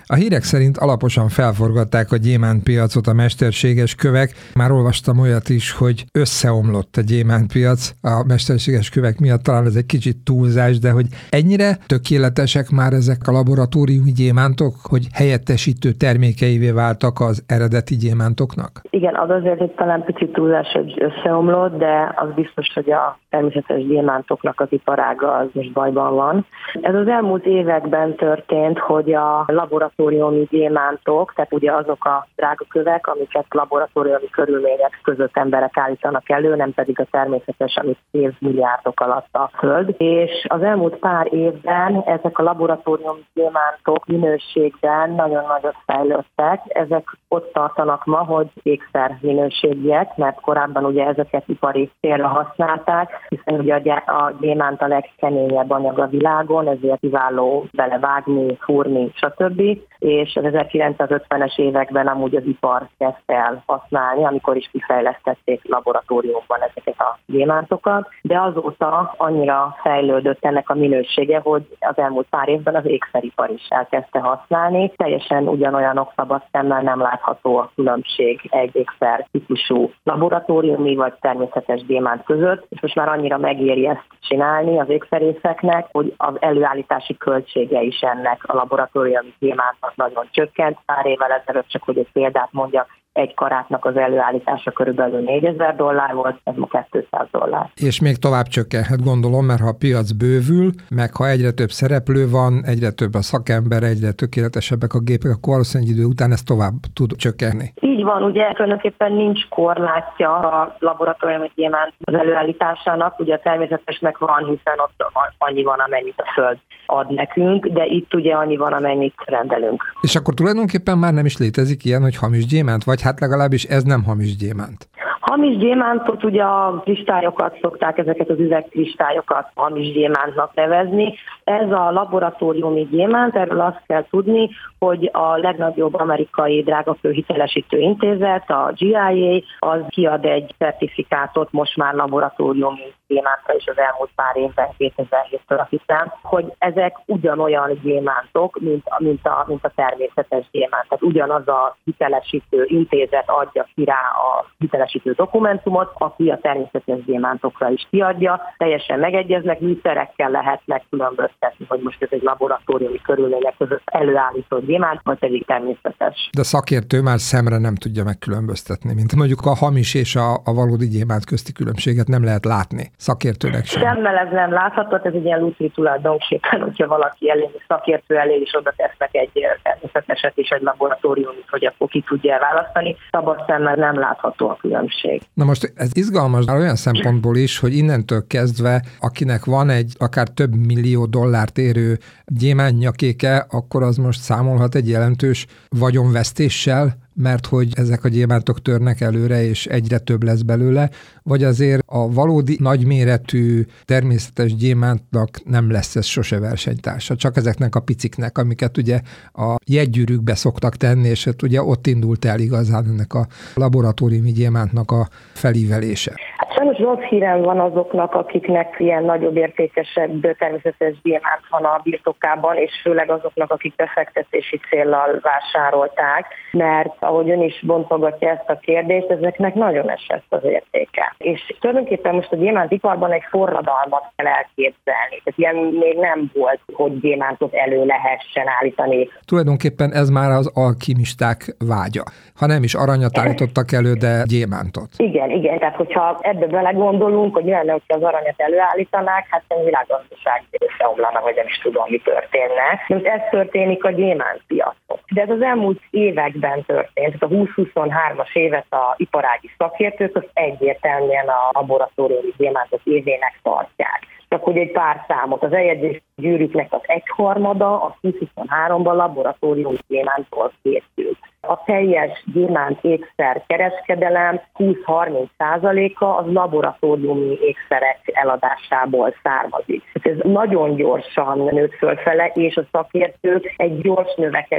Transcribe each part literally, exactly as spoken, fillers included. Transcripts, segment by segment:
A hírek szerint alaposan felforgatták a gyémántpiacot a mesterséges kövek. Már olvastam olyat is, hogy összeomlott a gyémántpiac a mesterséges kövek miatt. Talán ez egy kicsit túlzás, de hogy ennyire tökéletesek már ezek a laboratóriumi gyémántok, hogy helyettesítő termékeivé váltak az eredeti gyémántoknak? Igen, az azért egy talán picit túlzás, hogy összeomlott, de az biztos, hogy a természetes gyémántoknak az iparága az most bajban van. Ez az elmúlt években történt, hogy a laboratóriumi gyémántok, tehát ugye azok a drága kövek, amiket laboratóriumi körülmények között emberek állítanak elő, nem pedig a természetes, amit évmilliárdok alatt a Föld. És az elmúlt pár évben ezek a laboratóriumi gyémántok minőségben nagyon nagyot fejlődtek. Ezek ott tartanak ma, hogy ékszer minőségiek, mert korábban ugye ezeket ipari célra használták, hiszen ugye a gyémánt a legkeményebb anyag a világon, ezért kiváló belevágni, fúrni, stb. És az ezerkilencszázötvenes években amúgy az ipar kezdte el használni, amikor is kifejlesztették laboratóriumban ezeket a gyémántokat, de azóta annyira fejlődött ennek a minősége, hogy az elmúlt pár évben az ékszeripar is elkezdte használni. Teljesen ugyanolyanok, szabad szemmel nem látható a különbség egy ékszer típusú laboratóriumi vagy természetes gyémánt között, és most már annyira megéri ezt csinálni az ékszerészeknek, hogy az előállítási költsége is ennek a laboratóriumi gyémántnak nagyon csökkent. Pár évvel ezelőtt, csak hogy egy példát mondjak, egy karátnak az előállítása körülbelül négyezer dollár volt, ez ma kétszáz dollár. És még tovább csökkenhet, gondolom, mert ha a piac bővül, meg ha egyre több szereplő van, egyre több a szakember, egyre tökéletesebbek a gépek, akkor valószínűleg idő után ez tovább tud csökkenni. Így van, ugye tulajdonképpen nincs korlátja a laboratóriumi gyémánt az előállításának, ugye a természetesnek van, hiszen ott annyi van, amennyit a Föld ad nekünk, de itt ugye annyi van, amennyit rendelünk. És akkor tulajdonképpen már nem is létezik ilyen, hogy hamis gyémánt, vagy hát legalábbis ez nem hamis gyémánt. Hamis gyémántot, ugye a kristályokat szokták, ezeket az üvegkristályokat hamis gyémántnak nevezni. Ez a laboratóriumi gyémánt, erről azt kell tudni, hogy a legnagyobb amerikai drágakő hitelesítő intézet, a G I A, az kiad egy certifikátot most már laboratóriumi gyémántra is az elmúlt pár évben, kétezer-héttől azt hiszem, hogy ezek ugyanolyan gyémántok, mint, mint, a, mint a természetes gyémánt. Tehát ugyanaz a hitelesítő intézet adja ki rá a hitelesítő dokumentumot, aki a természetes gyémántokra is kiadja. Teljesen megegyeznek, műszerekkel lehet megkülönböztetni, hogy most ez egy laboratóriumi körülmények között előállított gyémánt, vagy pedig természetes. De szakértő már szemre nem tudja megkülönböztetni, mint mondjuk a hamis és a, a valódi gyémánt közti különbséget nem lehet látni. Szakértőnek sem. Szemmel ez nem látható, ez egy ilyen lutri tulajdonképpen, hogyha valaki elé, szakértő elé is oda tesznek egy természeteset és egy laboratóriumot, hogy akkor ki tudja választani. Szabad szemmel nem látható a különbség. Na most ez izgalmas olyan szempontból is, hogy innentől kezdve, akinek van egy akár több millió dollárt érő gyémántnyakéke, akkor az most számolhat egy jelentős vagyonvesztéssel, mert hogy ezek a gyémántok törnek előre, és egyre több lesz belőle, vagy azért a valódi nagyméretű természetes gyémántnak nem lesz ez sose versenytársa, csak ezeknek a piciknek, amiket ugye a jegygyűrűkbe szoktak tenni, és hát ugye ott indult el igazán ennek a laboratóriumi gyémántnak a felívelése. Sajnos rossz hírem van azoknak, akiknek ilyen nagyobb értékesebb természetes gyémánt van a birtokában, és főleg azoknak, akik befektetési céllal vásárolták, mert ahogy ön is bontogatja ezt a kérdést, ezeknek nagyon esett az értéke. És tulajdonképpen most a gyémántiparban egy forradalmat kell elképzelni. Tehát ilyen még nem volt, hogy gyémántot elő lehessen állítani. Tulajdonképpen ez már az alkimisták vágya. Ha nem is aranyat állítottak elő, de gyémántot. Igen, igen. Tehát hogyha ebbe belegondolunk, hogy jönne, hogyha az aranyat előállítanák, hát a világgazdaság összeomlana, vagy nem is tudom, mi történne. Most ez történik a gyémántpiacon. De ez az elmúlt években történt. A húsz-huszonhármas évet a iparági szakértők az egyértelműen a laboratóriumi gyémántot évének tartják. Csak hogy egy pár számot. Az eljegyzés gyűrűknek az egyharmada a húsz-huszonháromban laboratóriumi gyémántól készült. A teljes gyémánt ékszer kereskedelem húsz-harminc százaléka az laboratóriumi ékszerek eladásából származik. Ez nagyon gyorsan nőtt fölfele, és a szakértők egy gyors növekedést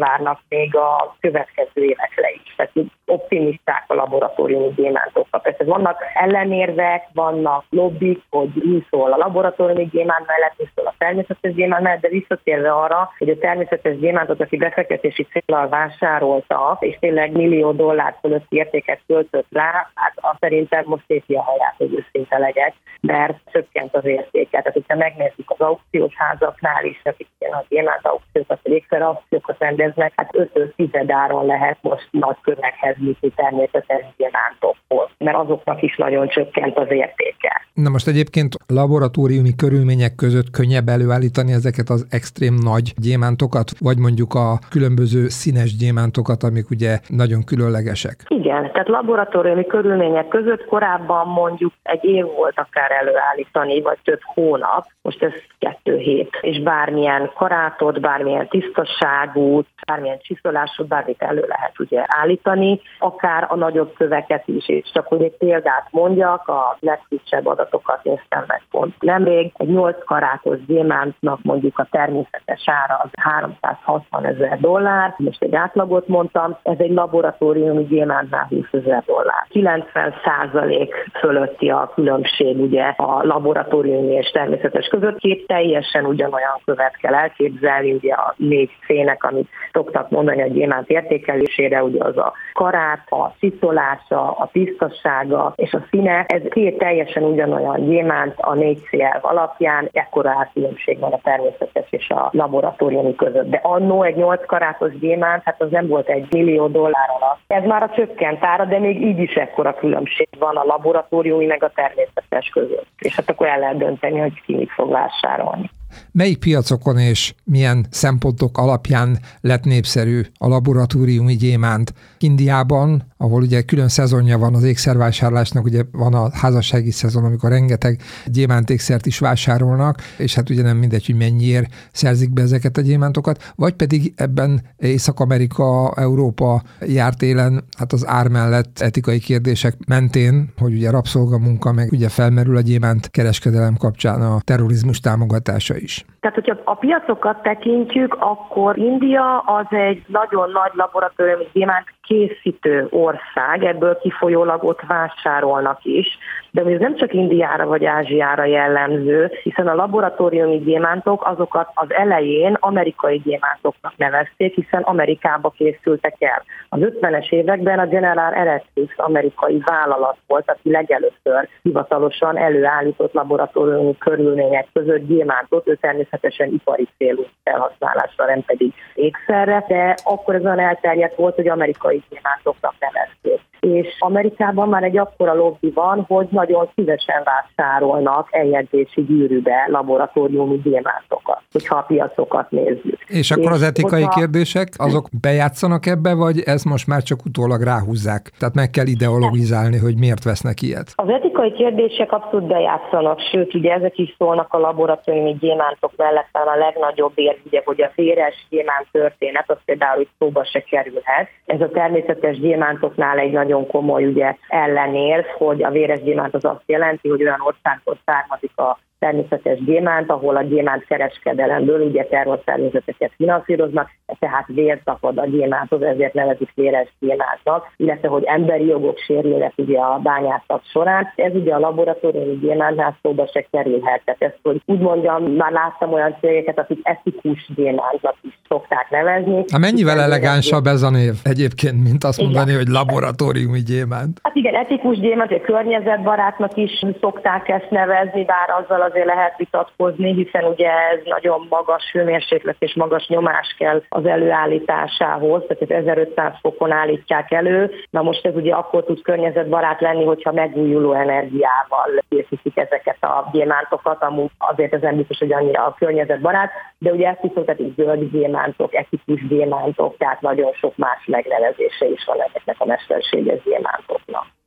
várnak még a következő évekre is. Tehát optimisták a laboratóriumi gyémántokkal. Persze vannak ellenérvek, vannak lobbik, hogy mi szól a laboratóriumi gyémánt mellett, mi szól a természetes gyémánt mellett, de visszatérve arra, hogy a természetes gyémántot, aki befektetési céllal vásárolta, és tényleg millió dollár fölötti értéket költött rá, hát azt szerintem most szépi a haját, hogy őszinte legyek, mert csökkent az értéke. Tehát, hogyha megnézzük az aukciós házaknál is, akik ilyen a gyémánt aukciókat, vagy ékszer aukciókat rendeznek, hát öt tizedáron lehet most nagy kövekhez jutni természetes gyémántokhoz, mert azoknak is nagyon csökkent az értéke. Na most egyébként laboratóriumi körülmények között könnyebb előállítani ezeket az extrém nagy gyémántokat, vagy mondjuk a különböző színes gyémántokat, amik ugye nagyon különlegesek? Igen, tehát laboratóriumi körülmények között korábban mondjuk egy év volt akár előállítani, vagy több hónap, most ez kettő hét, és bármilyen karátot, bármilyen tisztaságút, bármilyen csiszolásút, bármit elő lehet ugye állítani, akár a nagyobb köveket is, és csak hogy egy példát mondjak, a legfrissebb adatokat néztem meg pont nemrég, egy nyolc karátos gyémántnak mondjuk a természetes ára az háromszázhatvan ezer dollár, most egy átlagot mondtam, ez egy laboratóriumi gyémántnál húszezer dollár. kilencven százalék fölötti a különbség ugye a laboratóriumi és természetes között, két teljesen ugyanolyan követ kell elképzelni, ugye a négy szének, amit szoktak mondani a gyémánt értékelésére, ugye az a karát, a csiszolása, a tisztasága és a színe, ez két teljesen ugyanolyan gyémánt a négy cé elv alapján, ekkora árkülönbség van a természetes és a laboratóriumi között. De annó egy nyolc karátos gyémánt, hát az nem volt egy millió dollár alatt. Ez már a csökkent ára, de még így is ekkora különbség van a laboratóriumi meg a természetes között. És hát akkor el lehet dönteni, hogy ki mit fog vásárolni. Melyik piacokon és milyen szempontok alapján lett népszerű a laboratóriumi gyémánt? Indiában, ahol ugye külön szezonja van az ékszervásárlásnak, ugye van a házassági szezon, amikor rengeteg gyémántékszert is vásárolnak, és hát ugye nem mindegy, hogy mennyiért szerzik be ezeket a gyémántokat, vagy pedig ebben Észak-Amerika, Európa járt élen, hát az ár mellett etikai kérdések mentén, hogy ugye rabszolgamunka, meg ugye felmerül a gyémánt kereskedelem kapcsán a terrorizmus támogatása is. Tehát, hogyha a piacokat tekintjük, akkor India az egy nagyon nagy laboratóriumi gyémánt készítő ország, ebből kifolyólag ott vásárolnak is, de ez nem csak Indiára vagy Ázsiára jellemző, hiszen a laboratóriumi gyémántok azokat az elején amerikai gyémántoknak nevezték, hiszen Amerikába készültek el. Az ötvenes években a General Electric amerikai vállalat volt, aki legelőször hivatalosan előállított laboratóriumi körülmények között gyémántot, ő természetesen ipari célú felhasználásra, nem pedig ékszerre, de akkor ez olyan elterjedt volt, hogy amerikai gyémántoknak nevezték. És Amerikában már egy akkora lobby van, hogy nagyon szívesen vásárolnak eljegyzési gyűrűbe laboratóriumi gyémántokat, hogyha a piacokat nézzük. És akkor és az etikai hogyha... kérdések, azok bejátszanak ebbe, vagy ez most már csak utólag ráhúzzák? Tehát meg kell ideologizálni, hogy miért vesznek ilyet? Az etikai kérdések abszolút bejátszanak, sőt, ugye ezek is szólnak a laboratóriumi gyémántok mellett, a legnagyobb érv, ugye, hogy a véres gyémánt történet, az például hogy szóba se kerülhet. Ez a természetes gyémántoknál egy nagyon komoly ugye, ellenérv, hogy a véres gyémánt az azt jelenti, hogy olyan országból származik a természetes gyémánt, ahol a gyémánt kereskedelemből ugye terrorszervezeteket finanszíroznak, tehát vér tapad a gyémánthoz, ezért nevezik véres gyémántnak, illetve hogy emberi jogok sérülnek ugye a bányászat során. Ez ugye a laboratóriumi gyémántnál szóba se kerülhet. Tehát ezt, hogy úgy mondjam, már láttam olyan cégeket, akik etikus gyémántnak is szokták nevezni. Hát mennyivel elegánsabb ez a név egyébként, mint azt mondani, igen, hogy laboratóriumi gyémánt? Hát igen, etikus gyémánt, vagy környezetbarátnak is szokták ezt nevezni, bár azzal azért lehet vitatkozni, hiszen ugye ez nagyon magas hőmérséklet és magas nyomás kell az előállításához, tehát ez ezerötszáz fokon állítják elő. Na most ez ugye akkor tud környezetbarát lenni, hogyha megújuló energiával készítik ezeket a gyémántokat, amúgy azért ez nem biztos, hogy annyira a környezetbarát, de ugye ezt viszont tehát zöld gyémántok, etikus gyémántok, tehát nagyon sok más megnevezése is van ezeknek a mesterséges gyémántoknak.